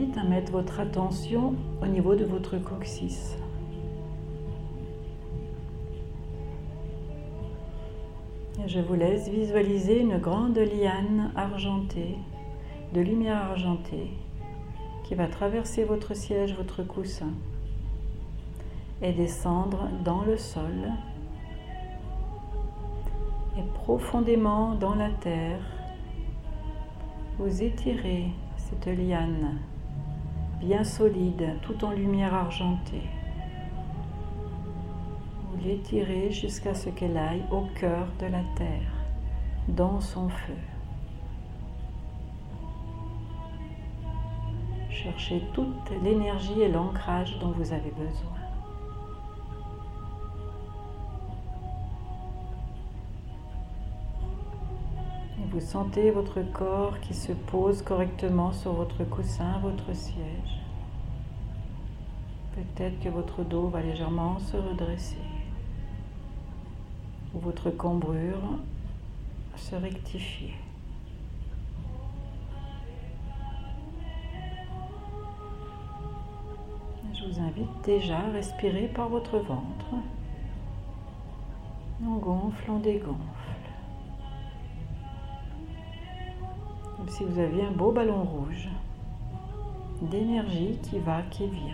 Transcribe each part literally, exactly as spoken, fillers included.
invite à mettre votre attention au niveau de votre coccyx. Et je vous laisse visualiser une grande liane argentée, de lumière argentée, qui va traverser votre siège, votre coussin, et descendre dans le sol, et profondément dans la terre. Vous étirez cette liane bien solide, tout en lumière argentée. Vous l'étirez jusqu'à ce qu'elle aille au cœur de la terre, dans son feu. Cherchez toute l'énergie et l'ancrage dont vous avez besoin. Vous sentez votre corps qui se pose correctement sur votre coussin, votre siège. Peut-être que votre dos va légèrement se redresser, ou votre cambrure se rectifier. Je vous invite déjà à respirer par votre ventre. On gonfle, on dégonfle. Comme si vous aviez un beau ballon rouge d'énergie qui va, qui vient.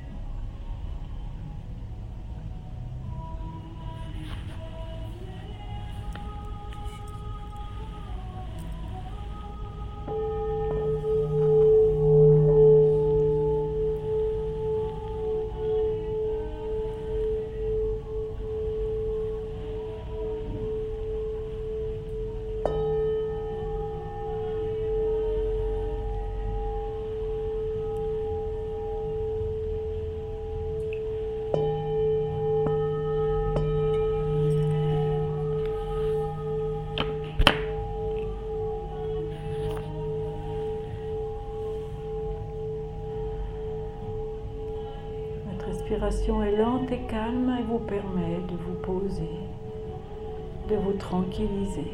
La respiration est lente et calme et vous permet de vous poser, de vous tranquilliser.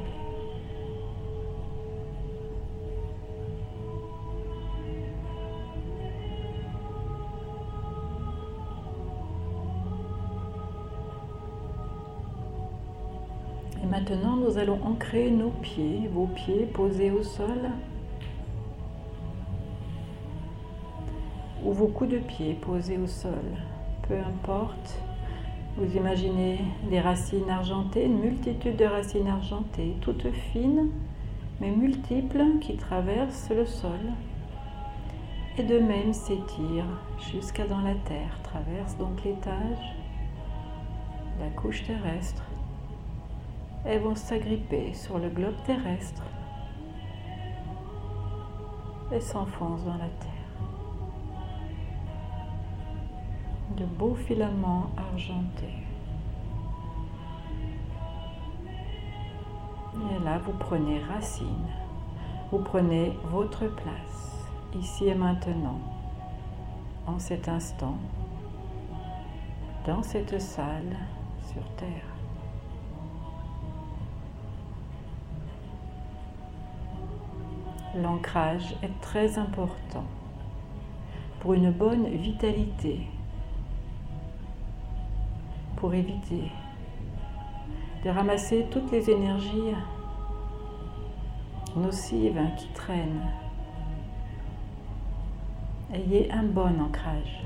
Et maintenant, nous allons ancrer nos pieds, vos pieds posés au sol, ou vos coups de pied posés au sol. Peu importe, vous imaginez des racines argentées, une multitude de racines argentées, toutes fines, mais multiples, qui traversent le sol et de même s'étirent jusqu'à dans la terre, traversent donc l'étage, la couche terrestre, et vont s'agripper sur le globe terrestre et s'enfoncent dans la terre. De beaux filaments argentés. Et là, vous prenez racine. Vous prenez votre place, ici et maintenant, en cet instant, dans cette salle, sur Terre. L'ancrage est très important pour une bonne vitalité, pour éviter de ramasser toutes les énergies nocives qui traînent. Ayez un bon ancrage.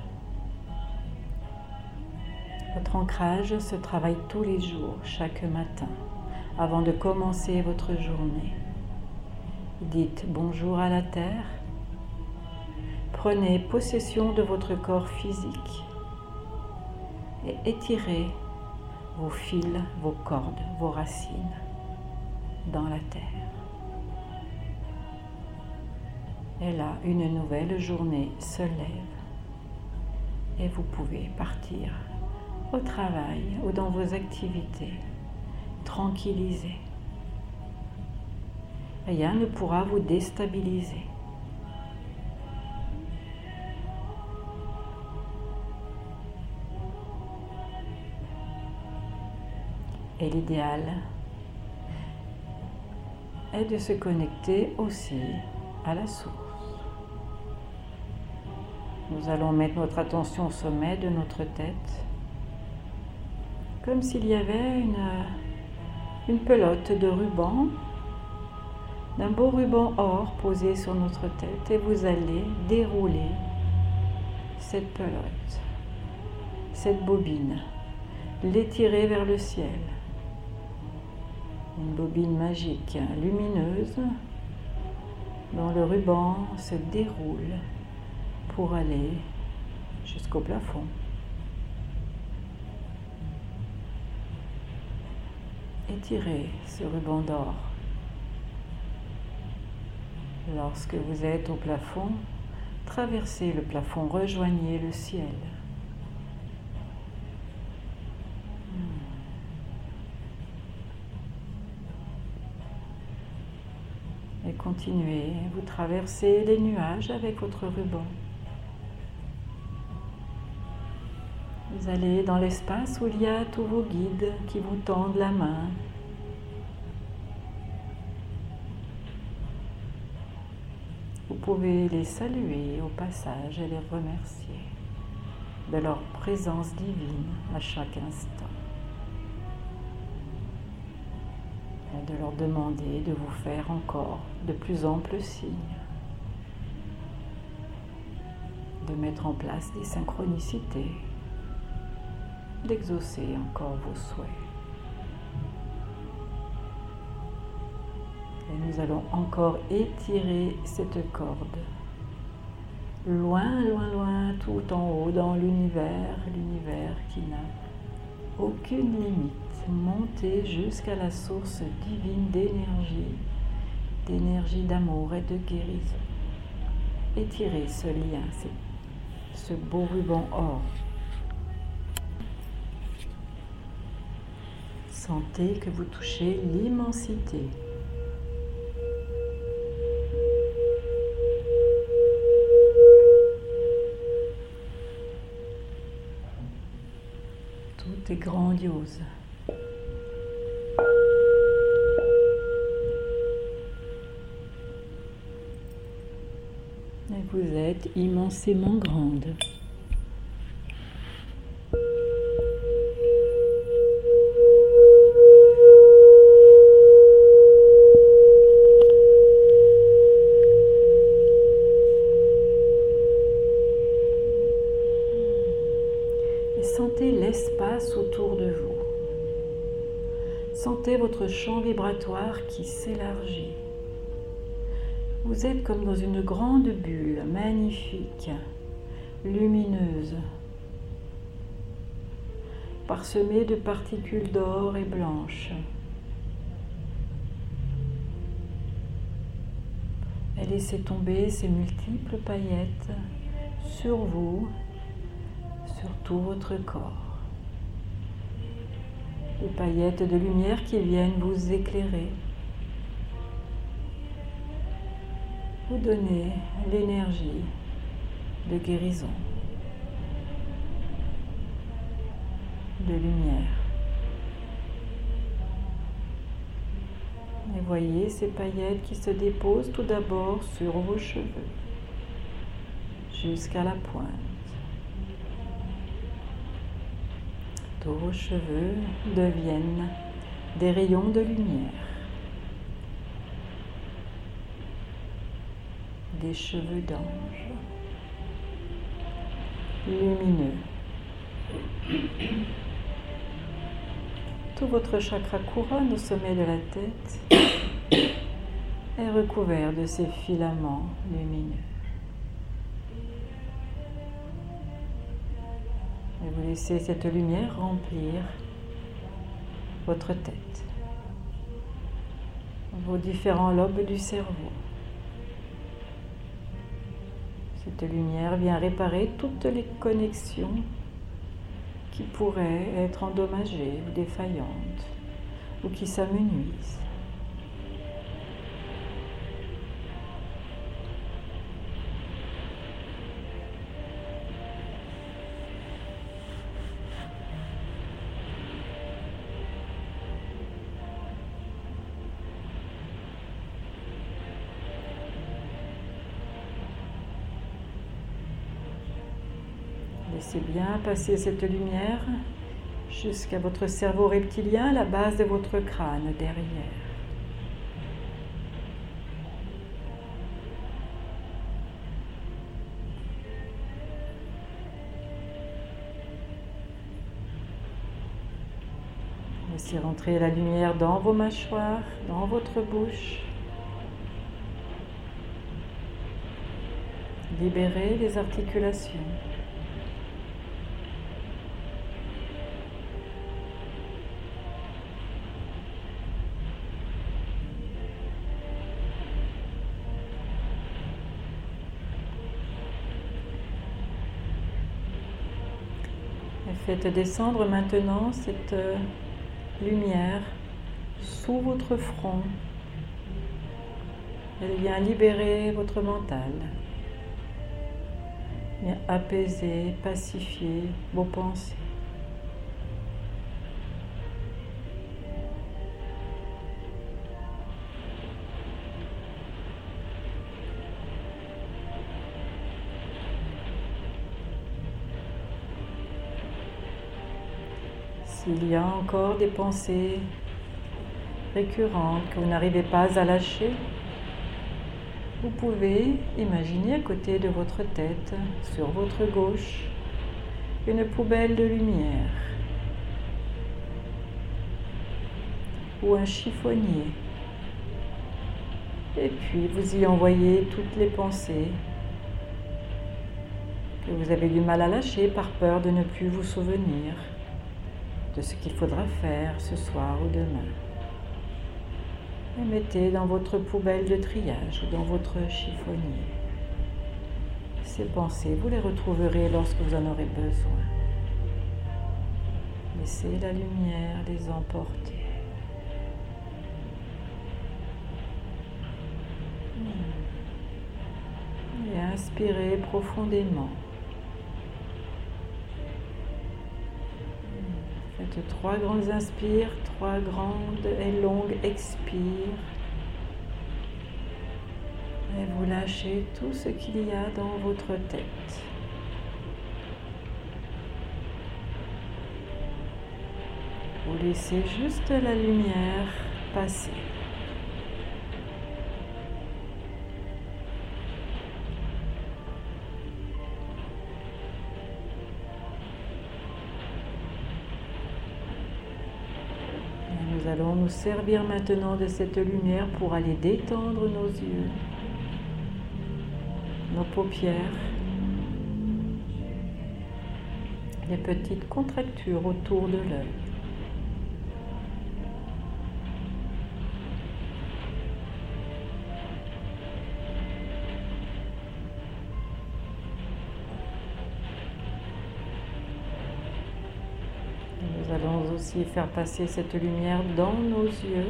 Votre ancrage se travaille tous les jours, chaque matin, avant de commencer votre journée. Dites bonjour à la terre. Prenez possession de votre corps physique et étirez vos fils, vos cordes, vos racines dans la terre. Et là, une nouvelle journée se lève et vous pouvez partir au travail ou dans vos activités, tranquillisés. Rien ne pourra vous déstabiliser. Et l'idéal est de se connecter aussi à la source. Nous allons mettre notre attention au sommet de notre tête, comme s'il y avait une, une pelote de ruban, d'un beau ruban or posé sur notre tête, et vous allez dérouler cette pelote, cette bobine, l'étirer vers le ciel. Une bobine magique, lumineuse, dont le ruban se déroule pour aller jusqu'au plafond. Étirez ce ruban d'or. Lorsque vous êtes au plafond, traversez le plafond, rejoignez le ciel. Et continuez, vous traversez les nuages avec votre ruban. Vous allez dans l'espace où il y a tous vos guides qui vous tendent la main. Vous pouvez les saluer au passage et les remercier de leur présence divine à chaque instant. Et de leur demander de vous faire encore de plus amples signes, de mettre en place des synchronicités, d'exaucer encore vos souhaits. Et nous allons encore étirer cette corde, loin, loin, loin, tout en haut dans l'univers, l'univers qui n'a aucune limite, monter jusqu'à la source divine d'énergie, d'énergie d'amour et de guérison. Étirez ce lien, ce beau ruban or. Sentez que vous touchez l'immensité. Tout est grandiose. Et vous êtes immensément grande. Sentez l'espace autour de vous. Sentez votre champ vibratoire qui s'élargit. Vous êtes comme dans une grande bulle magnifique, lumineuse, parsemée de particules d'or et blanches. Et laissez tomber ces multiples paillettes sur vous, sur tout votre corps. Des paillettes de lumière qui viennent vous éclairer, vous donner l'énergie de guérison, de lumière. Et voyez ces paillettes qui se déposent tout d'abord sur vos cheveux, jusqu'à la pointe. Tous vos cheveux deviennent des rayons de lumière, des cheveux d'ange, lumineux. Tout votre chakra couronne au sommet de la tête est recouvert de ces filaments lumineux. Et vous laissez cette lumière remplir votre tête, vos différents lobes du cerveau. Cette lumière vient réparer toutes les connexions qui pourraient être endommagées ou défaillantes ou qui s'amenuisent. Laissez bien passer cette lumière jusqu'à votre cerveau reptilien, la base de votre crâne derrière. Laissez rentrer la lumière dans vos mâchoires, dans votre bouche. Libérez les articulations. Et faites descendre maintenant cette lumière sous votre front. Elle vient libérer votre mental, vient apaiser, pacifier vos pensées. S'il y a encore des pensées récurrentes que vous n'arrivez pas à lâcher, vous pouvez imaginer à côté de votre tête, sur votre gauche, une poubelle de lumière ou un chiffonnier. Et puis vous y envoyez toutes les pensées que vous avez du mal à lâcher par peur de ne plus vous souvenir de ce qu'il faudra faire ce soir ou demain. Et mettez dans votre poubelle de triage ou dans votre chiffonnier. Ces pensées, vous les retrouverez lorsque vous en aurez besoin. Laissez la lumière les emporter. Et inspirez profondément. Faites trois grandes inspires, trois grandes et longues expires. Et vous lâchez tout ce qu'il y a dans votre tête. Vous laissez juste la lumière passer. Nous allons nous servir maintenant de cette lumière pour aller détendre nos yeux, nos paupières, les petites contractures autour de l'œil. Nous allons aussi faire passer cette lumière dans nos yeux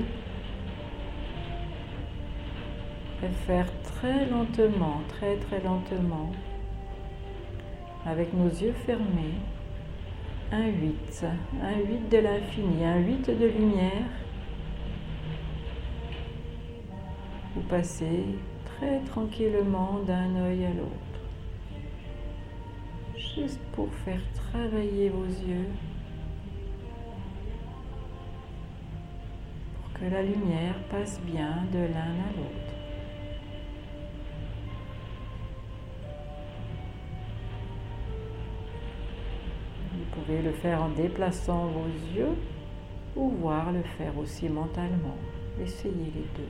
et faire très lentement, très très lentement, avec nos yeux fermés, un huit, un huit de l'infini, un huit de lumière. Vous passez très tranquillement d'un œil à l'autre, juste pour faire travailler vos yeux, que la lumière passe bien de l'un à l'autre. Vous pouvez le faire en déplaçant vos yeux ou voir le faire aussi mentalement. Essayez les deux.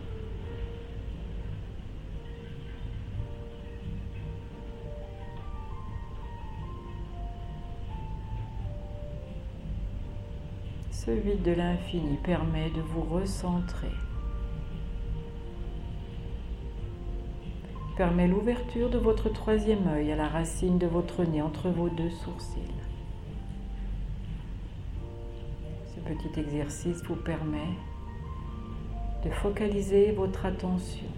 Ce vide de l'infini permet de vous recentrer, permet l'ouverture de votre troisième œil à la racine de votre nez entre vos deux sourcils. Ce petit exercice vous permet de focaliser votre attention.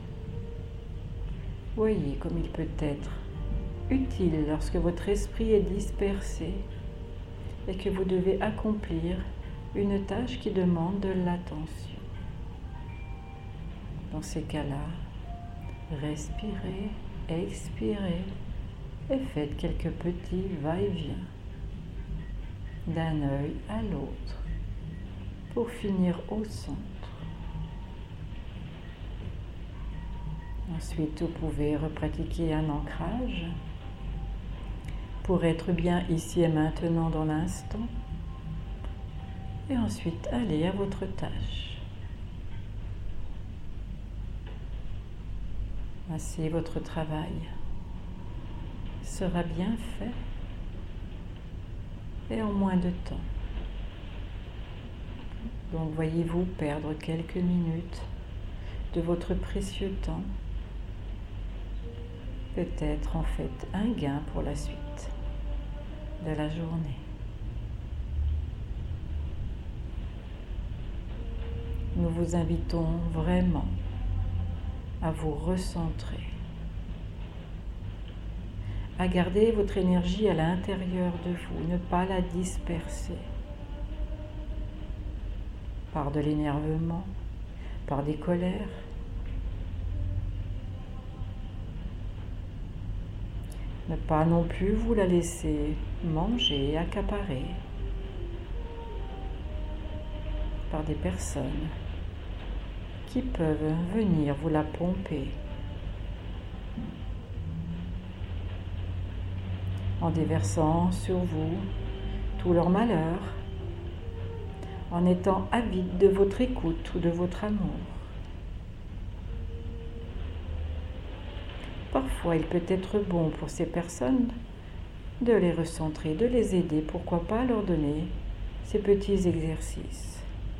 Voyez comme il peut être utile lorsque votre esprit est dispersé et que vous devez accomplir une tâche qui demande de l'attention. Dans ces cas-là, respirez, expirez et faites quelques petits va-et-vient d'un œil à l'autre pour finir au centre. Ensuite, vous pouvez repratiquer un ancrage pour être bien ici et maintenant dans l'instant. Et ensuite, allez à votre tâche. Ainsi, votre travail sera bien fait et en moins de temps. Donc, voyez-vous perdre quelques minutes de votre précieux temps, peut-être en fait un gain pour la suite de la journée. Nous vous invitons vraiment à vous recentrer, à garder votre énergie à l'intérieur de vous, ne pas la disperser par de l'énervement, par des colères. Ne pas non plus vous la laisser manger, accaparer par des personnes qui peuvent venir vous la pomper en déversant sur vous tout leur malheur, en étant avide de votre écoute ou de votre amour. Parfois, il peut être bon pour ces personnes de les recentrer, de les aider, pourquoi pas leur donner ces petits exercices.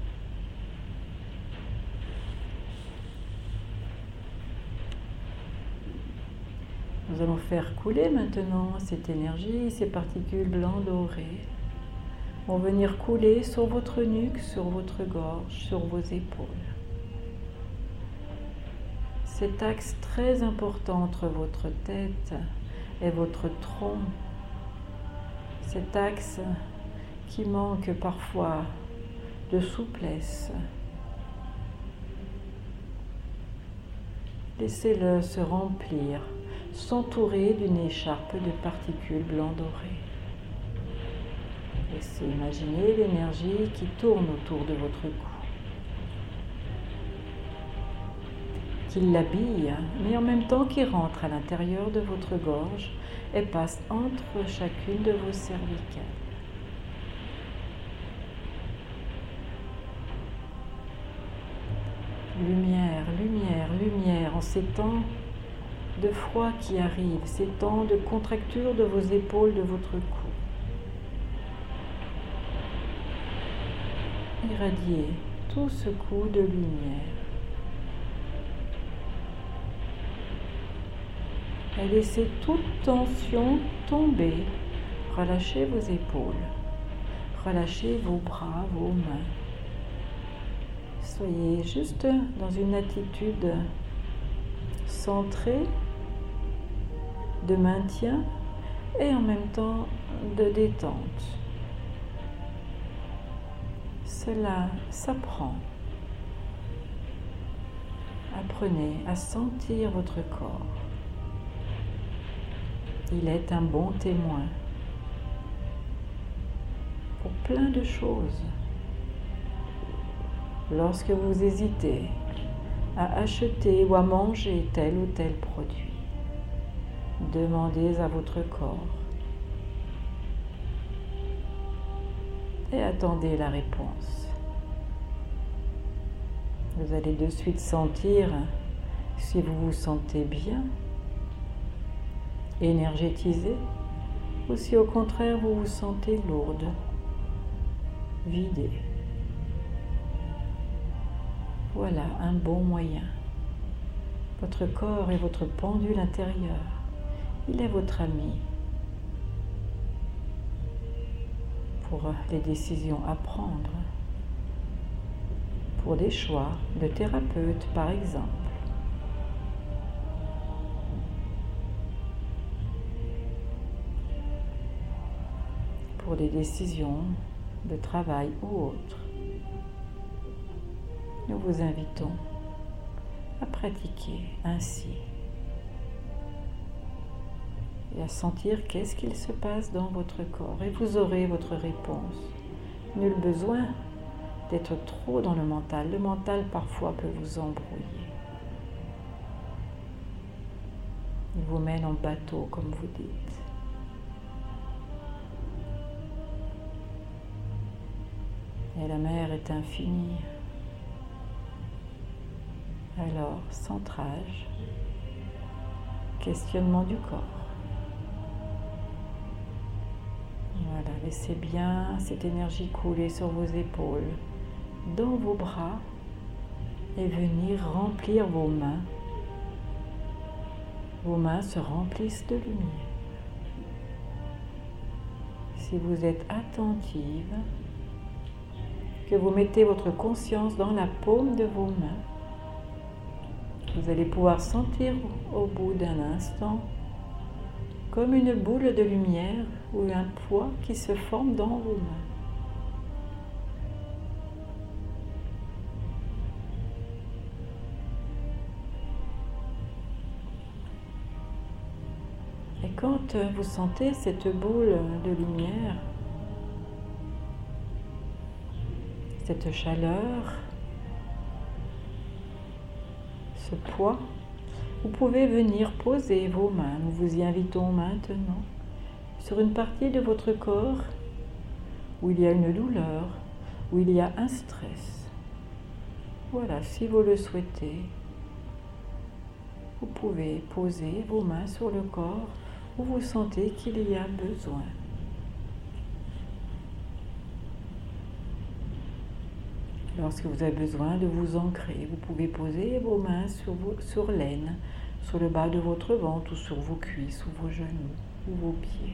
Nous allons faire couler maintenant cette énergie, ces particules blancs dorées vont venir couler sur votre nuque, sur votre gorge, sur vos épaules. Cet axe très important entre votre tête et votre tronc, cet axe qui manque parfois de souplesse, laissez-le se remplir, s'entourer d'une écharpe de particules blanc dorées. Laissez imaginer l'énergie qui tourne autour de votre cou, qui l'habille, mais en même temps qui rentre à l'intérieur de votre gorge et passe entre chacune de vos cervicales. Lumière, lumière, lumière, en ces temps de froid qui arrivent, ces temps de contracture de vos épaules, de votre cou. Irradiez tout ce coup de lumière. Et laissez toute tension tomber. Relâchez vos épaules. Relâchez vos bras, vos mains. Soyez juste dans une attitude centrée, de maintien et en même temps de détente. Cela s'apprend. Apprenez à sentir votre corps. Il est un bon témoin pour plein de choses. Lorsque vous hésitez à acheter ou à manger tel ou tel produit, demandez à votre corps et attendez la réponse. Vous allez de suite sentir si vous vous sentez bien, énergétisé, ou si au contraire vous vous sentez lourde, vidée. Voilà un bon moyen. Votre corps est votre pendule intérieur. Il est votre ami pour les décisions à prendre, pour des choix de thérapeute par exemple. Pour des décisions de travail ou autres. Nous vous invitons à pratiquer ainsi et à sentir qu'est-ce qu'il se passe dans votre corps. Et vous aurez votre réponse. Nul besoin d'être trop dans le mental. Le mental parfois peut vous embrouiller. Il vous mène en bateau, comme vous dites. Et la mer est infinie. Alors, centrage, questionnement du corps. Voilà, laissez bien cette énergie couler sur vos épaules, dans vos bras, et venir remplir vos mains. Vos mains se remplissent de lumière. Si vous êtes attentive, que vous mettez votre conscience dans la paume de vos mains, vous allez pouvoir sentir au bout d'un instant comme une boule de lumière ou un poids qui se forme dans vos mains. Et quand vous sentez cette boule de lumière, cette chaleur, ce poids, vous pouvez venir poser vos mains. Nous vous y invitons maintenant sur une partie de votre corps où il y a une douleur, où il y a un stress. Voilà, si vous le souhaitez, vous pouvez poser vos mains sur le corps où vous sentez qu'il y a besoin. Lorsque vous avez besoin de vous ancrer, vous pouvez poser vos mains sur, vos, sur l'aine, sur le bas de votre ventre ou sur vos cuisses ou vos genoux ou vos pieds.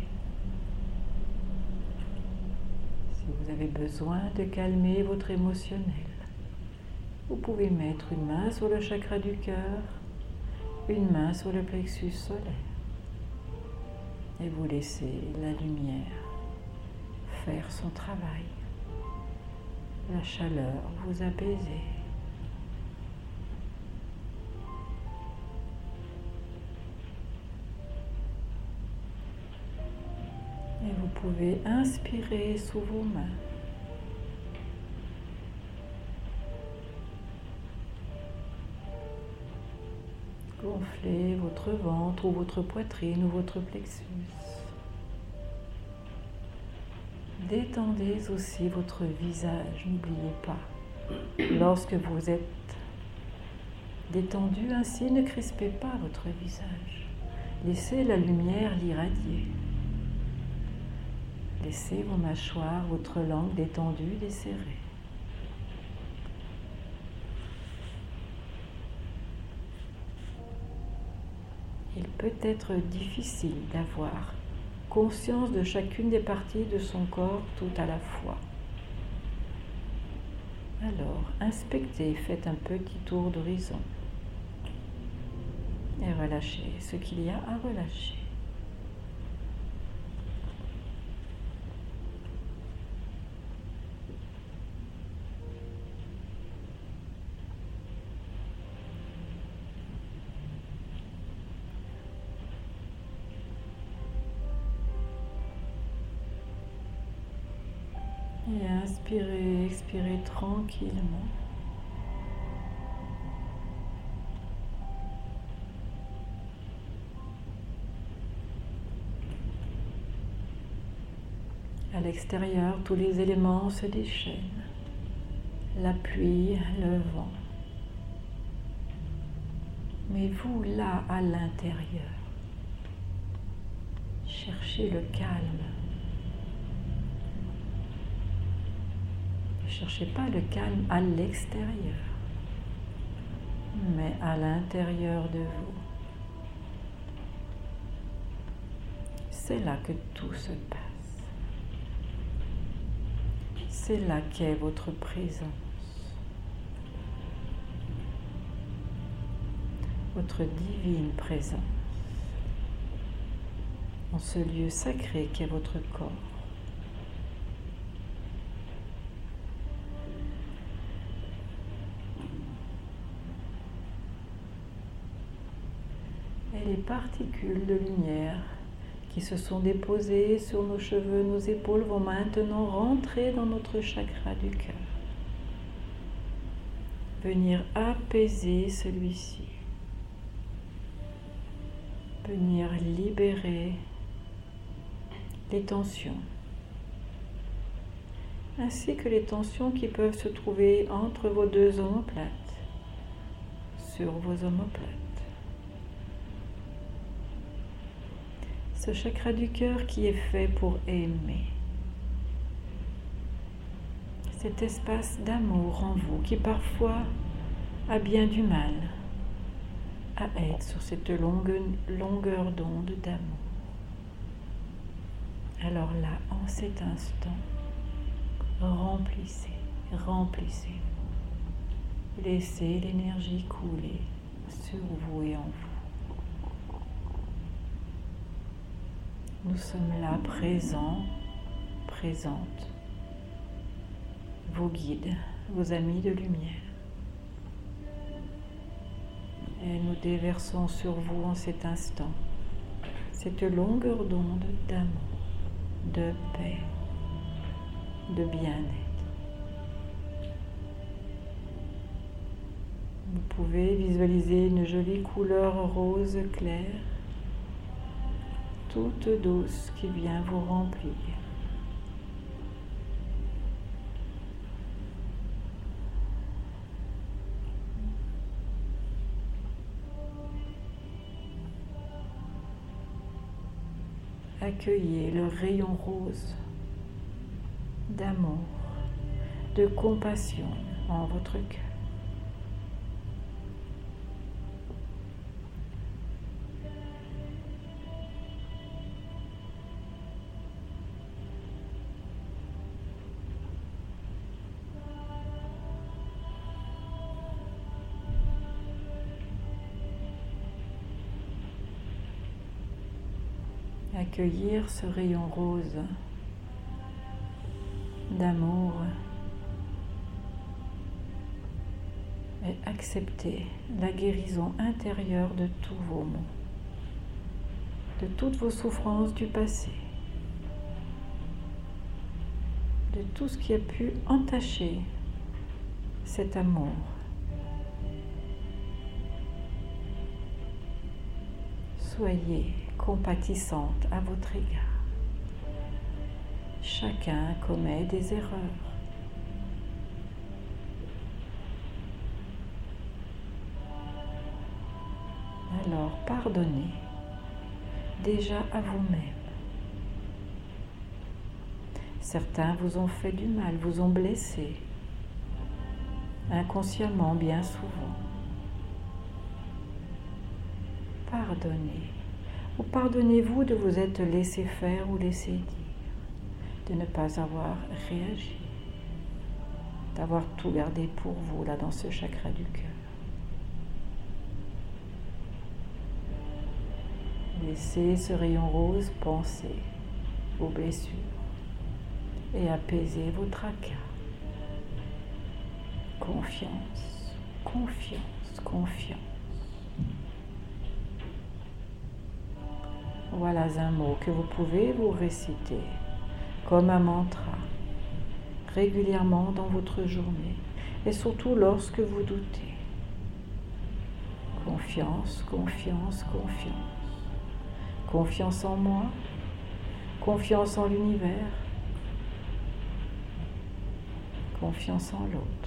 Si vous avez besoin de calmer votre émotionnel, vous pouvez mettre une main sur le chakra du cœur, une main sur le plexus solaire et vous laissez la lumière faire son travail. La chaleur vous apaiser. Et vous pouvez inspirer sous vos mains. Gonflez votre ventre ou votre poitrine ou votre plexus. Détendez aussi votre visage, n'oubliez pas. Lorsque vous êtes détendu ainsi, ne crispez pas votre visage. Laissez la lumière l'irradier. Laissez vos mâchoires, votre langue détendue, desserrée. Il peut être difficile d'avoir conscience de chacune des parties de son corps tout à la fois. Alors, inspectez, faites un petit tour d'horizon et relâchez ce qu'il y a à relâcher. Et inspirez, expirez tranquillement. À l'extérieur, tous les éléments se déchaînent. La pluie, le vent. Mais vous, là, à l'intérieur, cherchez le calme. Ne cherchez pas le calme à l'extérieur, mais à l'intérieur de vous. C'est là que tout se passe. C'est là qu'est votre présence, votre divine présence, en ce lieu sacré qu'est votre corps. Et les particules de lumière qui se sont déposés sur nos cheveux, nos épaules, vont maintenant rentrer dans notre chakra du cœur. Venir apaiser celui-ci. Venir libérer les tensions. Ainsi que les tensions qui peuvent se trouver entre vos deux omoplates, sur vos omoplates. Ce chakra du cœur qui est fait pour aimer. Cet espace d'amour en vous qui parfois a bien du mal à être sur cette longue, longueur d'onde d'amour. Alors là, en cet instant, remplissez, remplissez-vous. Laissez l'énergie couler sur vous et en vous. Nous sommes là, présents, présentes, vos guides, vos amis de lumière. Et nous déversons sur vous en cet instant cette longueur d'onde d'amour, de paix, de bien-être. Vous pouvez visualiser une jolie couleur rose claire, toute douce, qui vient vous remplir. Accueillez le rayon rose d'amour, de compassion en votre cœur. Accueillir ce rayon rose d'amour et accepter la guérison intérieure de tous vos maux, de toutes vos souffrances du passé, de tout ce qui a pu entacher cet amour. Soyez compatissante à votre égard. Chacun commet des erreurs. Alors pardonnez déjà à vous-même. Certains vous ont fait du mal, vous ont blessé, inconsciemment bien souvent. Pardonnez. Ou pardonnez-vous de vous être laissé faire ou laissé dire, de ne pas avoir réagi, d'avoir tout gardé pour vous là dans ce chakra du cœur. Laissez ce rayon rose penser vos blessures et apaiser vos tracas. Confiance, confiance, confiance. Voilà un mot que vous pouvez vous réciter comme un mantra régulièrement dans votre journée et surtout lorsque vous doutez. Confiance, confiance, confiance. Confiance en moi, confiance en l'univers, confiance en l'autre.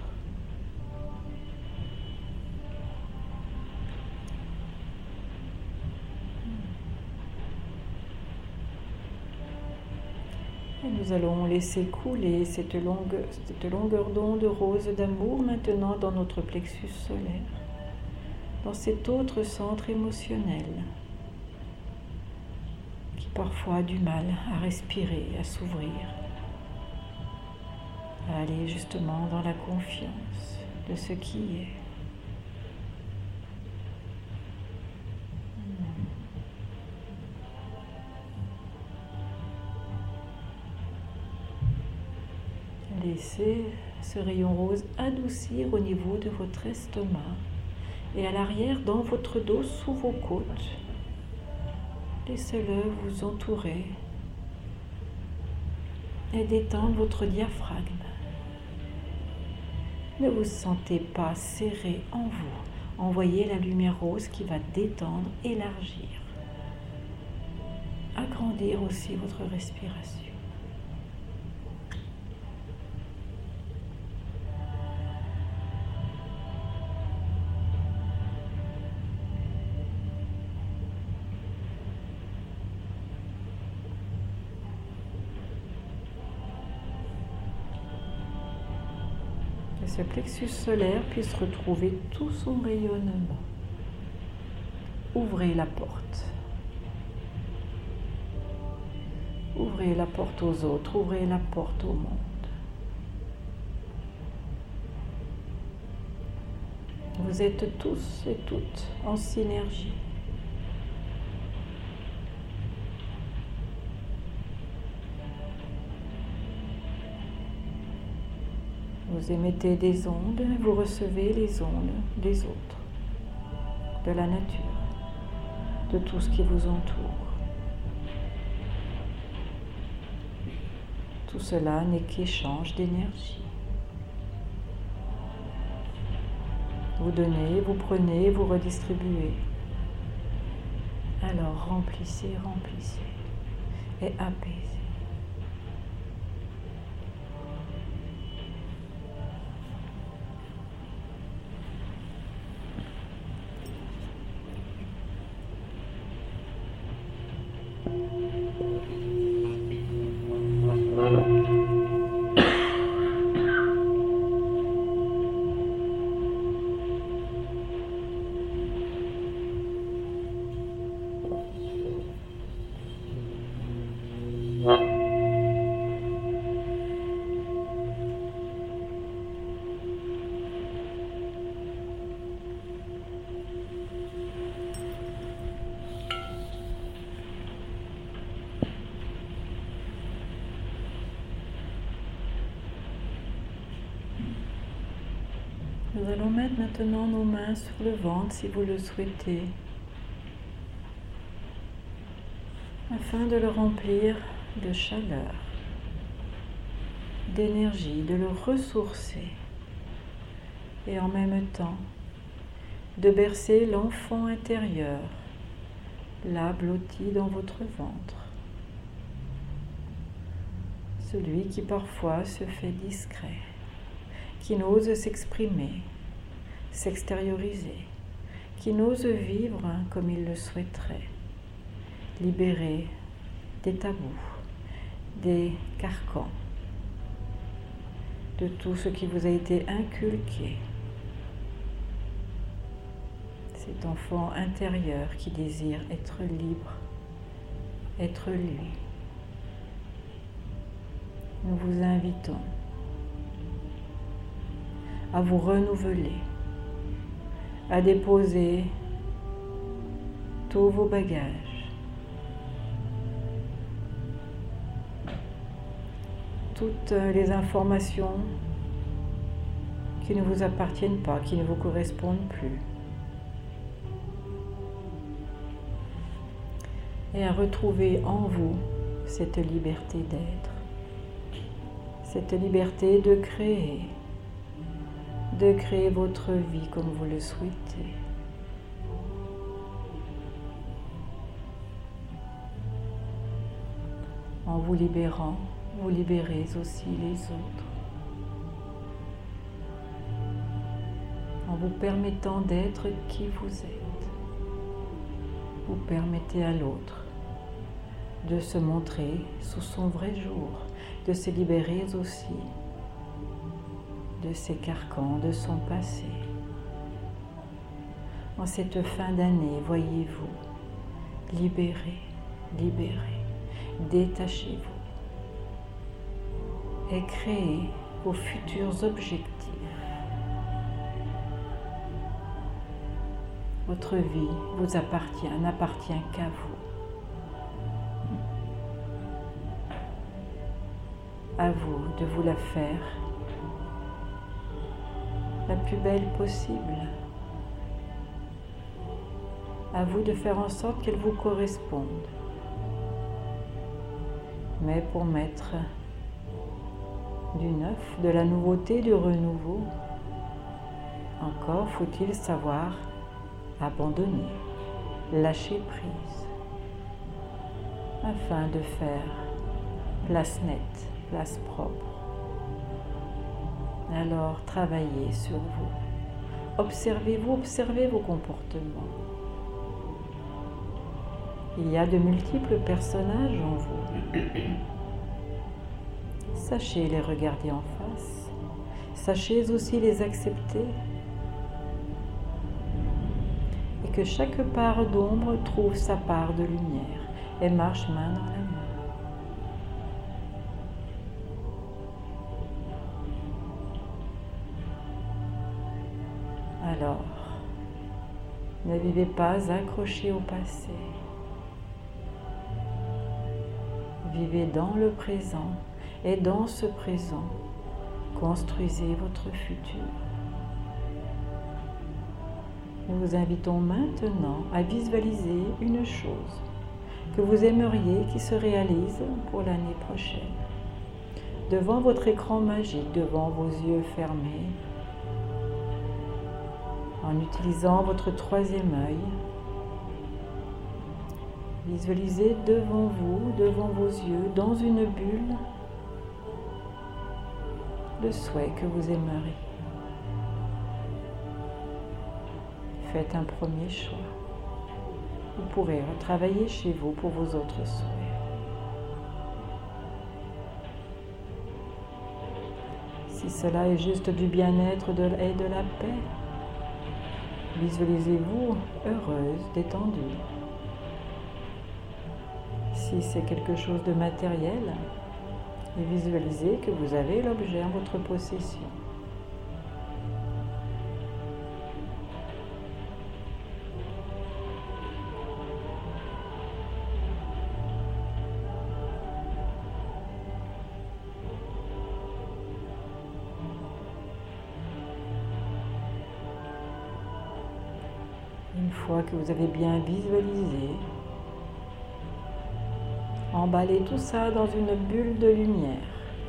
Et nous allons laisser couler cette, longue, cette longueur d'onde rose d'amour maintenant dans notre plexus solaire, dans cet autre centre émotionnel qui parfois a du mal à respirer, à s'ouvrir, à aller justement dans la confiance de ce qui est. Laissez ce rayon rose adoucir au niveau de votre estomac et à l'arrière dans votre dos sous vos côtes. Laissez-le vous entourer et détendre votre diaphragme. Ne vous sentez pas serré en vous. Envoyez la lumière rose qui va détendre, élargir, agrandir aussi votre respiration. Ce plexus solaire puisse retrouver tout son rayonnement. Ouvrez la porte. Ouvrez la porte aux autres, ouvrez la porte au monde. Vous êtes tous et toutes en synergie. Vous émettez des ondes, vous recevez les ondes des autres, de la nature, de tout ce qui vous entoure. Tout cela n'est qu'échange d'énergie. Vous donnez, vous prenez, vous redistribuez. Alors remplissez, remplissez et apaisez. Nous allons mettre maintenant nos mains sur le ventre si vous le souhaitez, afin de le remplir de chaleur, d'énergie, de le ressourcer et en même temps de bercer l'enfant intérieur, là blotti dans votre ventre, celui qui parfois se fait discret, qui n'ose s'exprimer, s'extérioriser, qui n'ose vivre comme il le souhaiterait, libéré des tabous, des carcans, de tout ce qui vous a été inculqué. Cet enfant intérieur qui désire être libre, être lui. Nous vous invitons à vous renouveler, à déposer tous vos bagages, toutes les informations qui ne vous appartiennent pas, qui ne vous correspondent plus, et à retrouver en vous cette liberté d'être, cette liberté de créer, de créer votre vie comme vous le souhaitez. En vous libérant, vous libérez aussi les autres. En vous permettant d'être qui vous êtes, vous permettez à l'autre de se montrer sous son vrai jour, de se libérer aussi de ses carcans, de son passé. En cette fin d'année, voyez-vous, libérez, libérez, détachez-vous et créez vos futurs objectifs. Votre vie vous appartient, n'appartient qu'à vous. À vous de vous la faire la plus belle possible. À vous de faire en sorte qu'elles vous correspondent. Mais pour mettre du neuf, de la nouveauté, du renouveau, encore faut-il savoir abandonner, lâcher prise, afin de faire place nette, place propre. Alors travaillez sur vous. Observez-vous, observez vos comportements. Il y a de multiples personnages en vous. Sachez les regarder en face. Sachez aussi les accepter. Et que chaque part d'ombre trouve sa part de lumière et marche main dans la main. Alors, ne vivez pas accroché au passé. Vivez dans le présent et dans ce présent, construisez votre futur. Nous vous invitons maintenant à visualiser une chose que vous aimeriez qui se réalise pour l'année prochaine. Devant votre écran magique, devant vos yeux fermés, en utilisant votre troisième œil, visualisez devant vous, devant vos yeux, dans une bulle, le souhait que vous aimeriez. Faites un premier choix. Vous pourrez retravailler chez vous pour vos autres souhaits. Si cela est juste du bien-être et de la paix, visualisez-vous heureuse, détendue. Si c'est quelque chose de matériel, visualisez que vous avez l'objet en votre possession. Une fois que vous avez bien visualisé, emballez tout ça dans une bulle de lumière.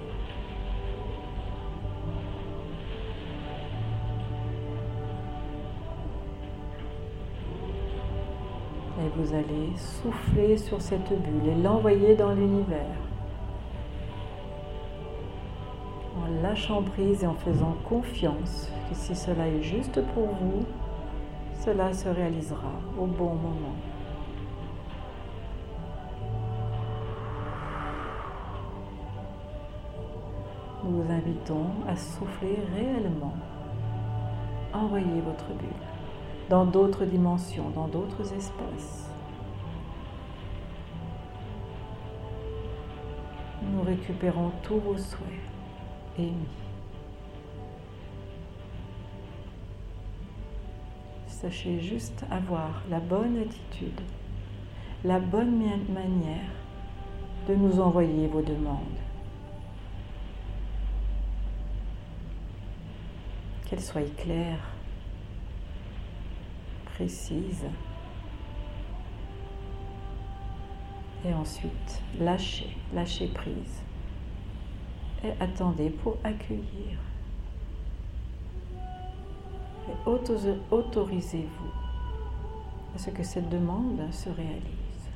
Et vous allez souffler sur cette bulle et l'envoyer dans l'univers. En lâchant prise et en faisant confiance que si cela est juste pour vous, cela se réalisera au bon moment. Nous vous invitons à souffler réellement. Envoyez votre bulle dans d'autres dimensions, dans d'autres espaces. Nous récupérons tous vos souhaits émis. Sachez juste avoir la bonne attitude, la bonne manière de nous envoyer vos demandes. Qu'elles soient claires, précises. Et ensuite, lâchez, lâchez prise. Et attendez pour accueillir. Et autorisez-vous à ce que cette demande se réalise.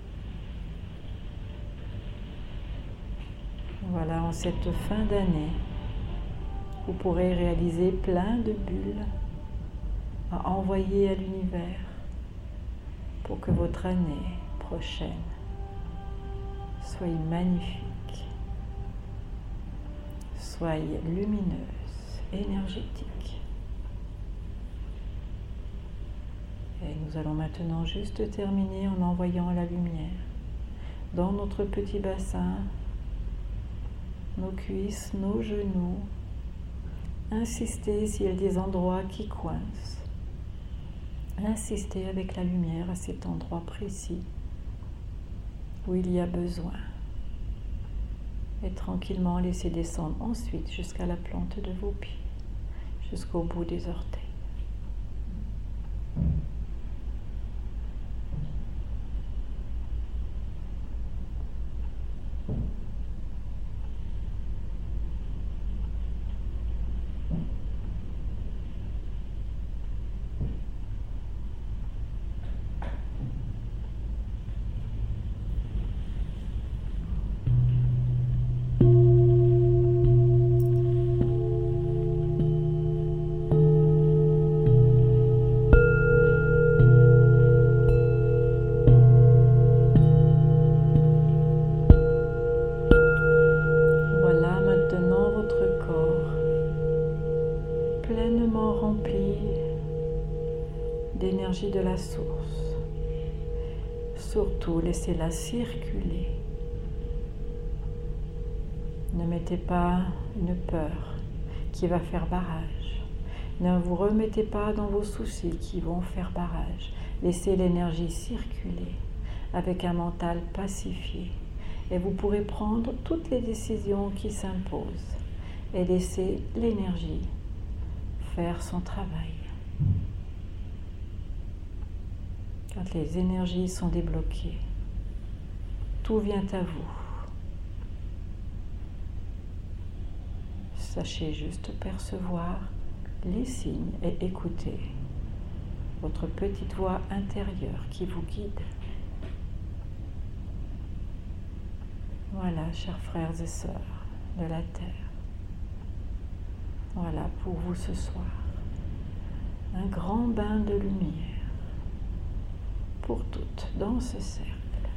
Voilà, en cette fin d'année, vous pourrez réaliser plein de bulles à envoyer à l'univers pour que votre année prochaine soit magnifique, soit lumineuse, énergétique. Et nous allons maintenant juste terminer en envoyant la lumière dans notre petit bassin, nos cuisses, nos genoux. Insistez s'il y a des endroits qui coincent. Insistez avec la lumière à cet endroit précis où il y a besoin. Et tranquillement laissez descendre ensuite jusqu'à la plante de vos pieds, jusqu'au bout des orteils. surtout, laissez-la circuler. Ne mettez pas une peur qui va faire barrage. Ne vous remettez pas dans vos soucis qui vont faire barrage. Laissez l'énergie circuler avec un mental pacifié. Et vous pourrez prendre toutes les décisions qui s'imposent et laisser l'énergie faire son travail. Quand les énergies sont débloquées, tout vient à vous. Sachez juste percevoir les signes et écouter votre petite voix intérieure qui vous guide. Voilà, chers frères et sœurs de la Terre. Voilà pour vous ce soir. Un grand bain de lumière pour toutes dans ce cercle.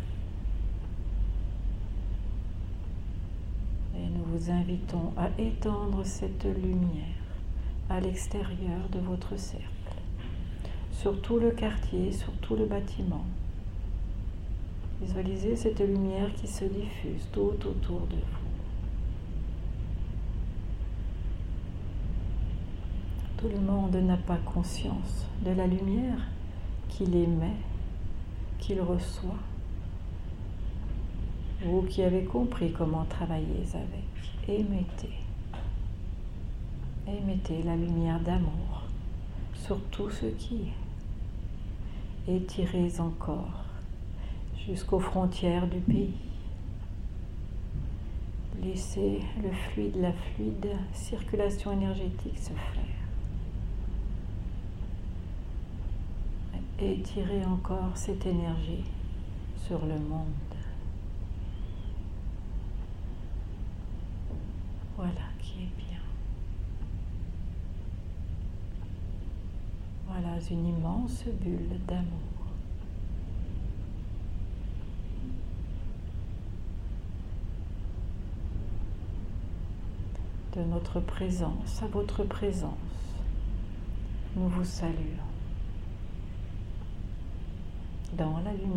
Et nous vous invitons à étendre cette lumière à l'extérieur de votre cercle, sur tout le quartier, sur tout le bâtiment. Visualisez cette lumière qui se diffuse tout autour de vous. Tout le monde n'a pas conscience de la lumière qu'il émet, qu'il reçoit. Vous qui avez compris comment travailler avec, émettez. Émettez la lumière d'amour sur tout ce qui est. Étirez encore jusqu'aux frontières du pays. Laissez le fluide, la fluide circulation énergétique se faire. Étirez encore cette énergie sur le monde. Voilà qui est bien. Voilà une immense bulle d'amour. De notre présence à votre présence, nous vous saluons dans la lumière.